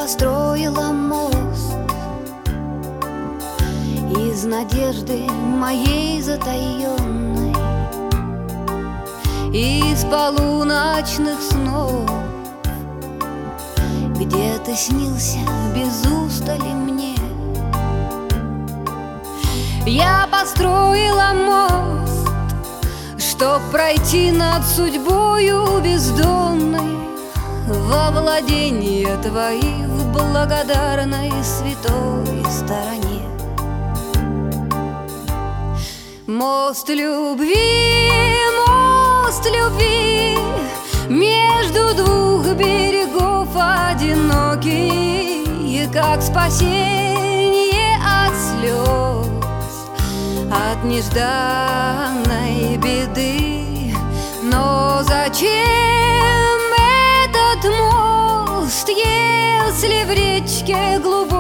построила мост из надежды моей затаенной, из полуночных снов, где ты снился без устали мне. Я построила мост, чтоб пройти над судьбою бездонной во владение твои в благодарной святой стороне. Мост любви, между двух берегов одинокий, как спасение от слез, от нежданной беды. Но зачем этот мост, если в речке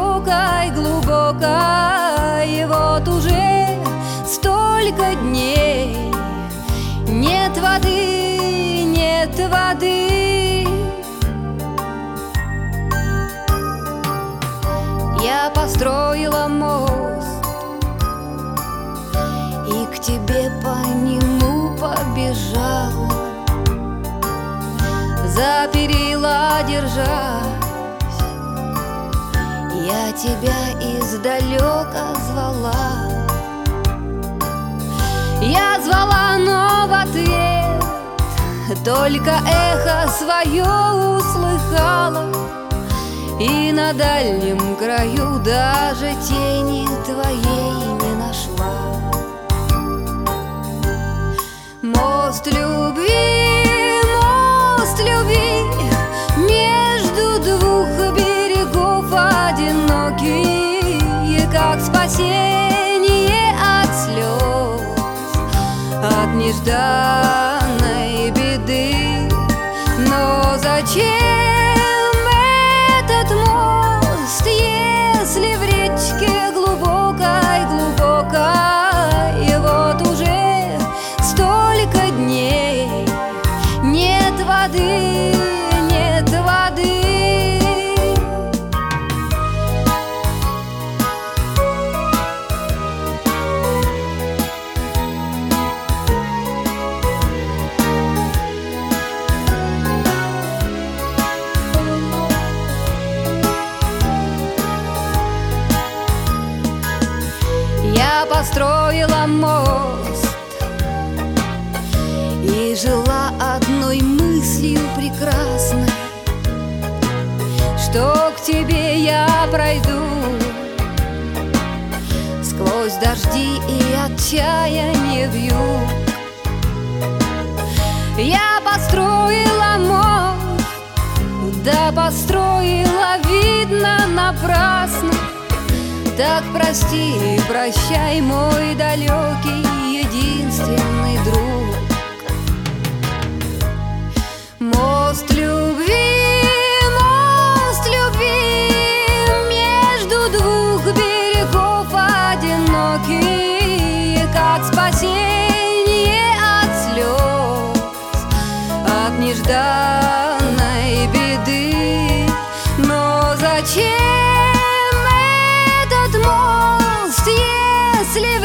глубокой вот уже столько дней нет воды, нет воды? Я построила мост и к тебе по нему побежала, за перила держась, я тебя издалека звала. Я звала, но в ответ только эхо свое услыхала, и на дальнем краю даже тени твоей не нашла. Мост любви, между двух берегов одинокий, как спасение от слез, от нежданной беды. Но зачем этот мост, если в речке глубокой вот уже столько дней нет воды, нет воды? Я построила мост и жила одной мыслью прекрасной, что к тебе я пройду сквозь дожди и отчаяние вьюг. Я построила мост, да построила, видно, напрасно. Так прости и прощай, мой далекий единственный друг. Мост любви, между двух берегов одинокий, как спасение от слез, от нежданной беды. Но зачем мост, если в